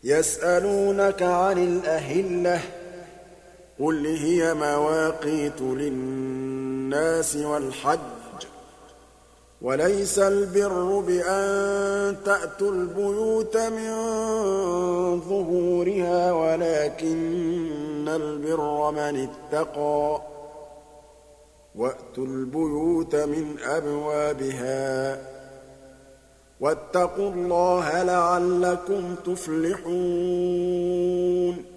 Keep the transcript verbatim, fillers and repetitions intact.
يسألونك عن الأهلة قل هي مواقيت للناس والحج وليس البر بأن تأتوا البيوت من ظهورها ولكن البر من اتقى وأتوا البيوت من أبوابها واتقوا الله لعلكم تفلحون